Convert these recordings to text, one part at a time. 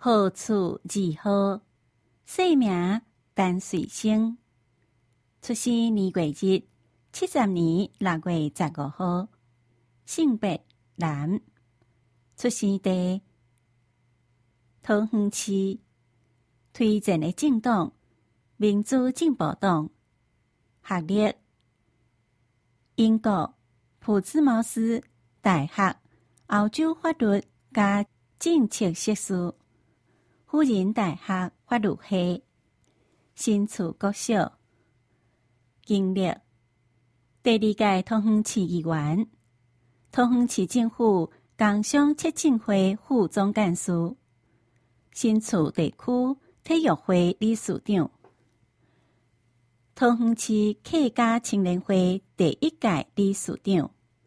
号处2號，姓名陈瑞生，出生年月日70年6月15號，性別男，出生地桃園市，推薦的政黨民主進步黨，學歷英國普茲茅斯大學歐洲法律加政策碩士，輔仁大學法律系，身處國小，經歷第2屆桃園市議員，桃園市政府工商促進會副總幹事，身處地區體育會理事長，桃園市客家青年會第1屆理事長，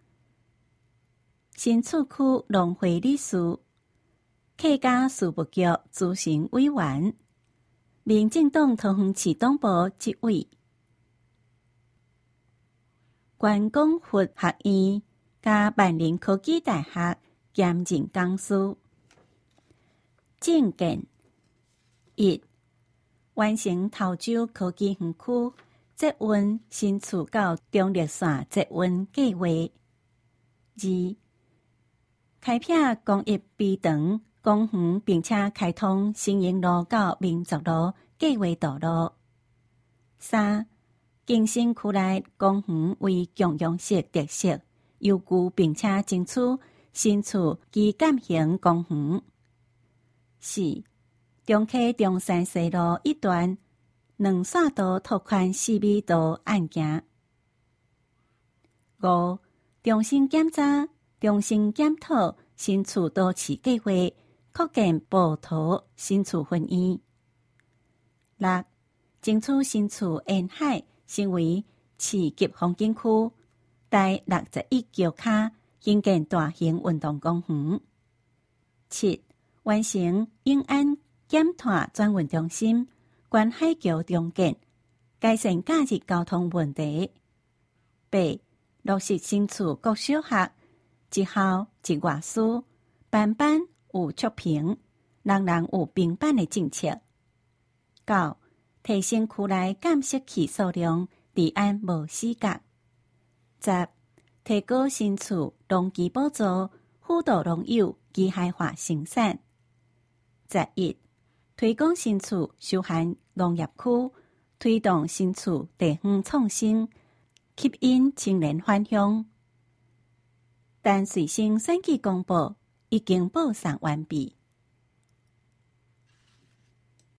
新厝區農會理事，客家事務局執行委員，民進黨桃園市黨部執委，觀光佛學院加萬寧科技大學兼任講師。政見1，完成潮州科技園區捷運新厝到中壢線捷運計劃。2，開闢公益肥長公園，並且開通新營路到民族路計劃道路。3，更新區內公園為共用式特色，優具並且爭取新厝基幹型公園。4，中溪中山西路一段2線道拓寬4米道案件。5，重新檢查、重新檢討新厝都市計劃，擴建寶圖新厝分院。6，爭取新厝沿海成為市級風景區，第61橋卡興建大型運動公園。7，完成永安檢探轉運中心，關海橋重建，改善假日交通問題。8，落實新厝各小學一校一外師，班班有觸屏，人人有平板的政策。9，提升區內監視器數量，治安無死角。10，提高新厝農機補助，輔導農友機械化生產。11，推廣新厝休閒農業區，推動新厝地方創新，吸引青年返鄉。陳瑞生選舉公報已經報送完畢。